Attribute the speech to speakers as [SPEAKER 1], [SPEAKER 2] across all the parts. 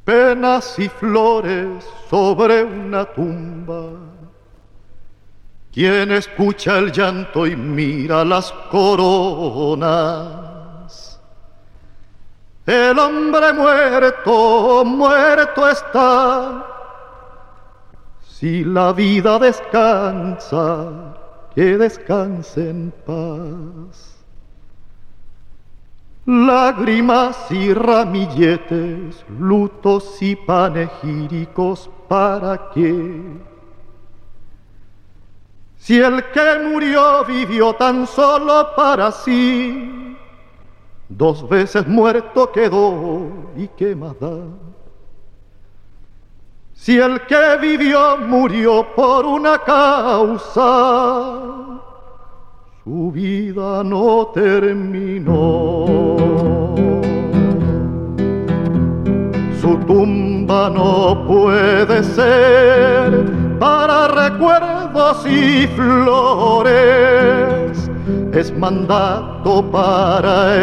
[SPEAKER 1] Penas y flores sobre una tumba. ¿Quién escucha el llanto y mira las coronas? El hombre muerto, muerto está. Si la vida descansa, que descanse en paz. Lágrimas y ramilletes, lutos y panegíricos, ¿para qué? Si el que murió vivió tan solo para sí, dos veces muerto quedó, ¿y qué más da? Si el que vivió murió por una causa, su vida no terminó. Su tumba no puede ser para recuerdos y flores. Es mandato para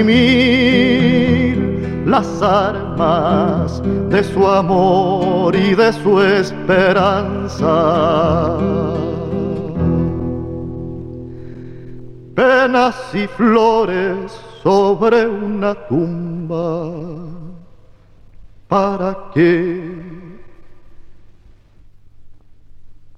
[SPEAKER 1] esgrimir las armas de su amor y de su esperanza. Penas y flores sobre una tumba, ¿para qué?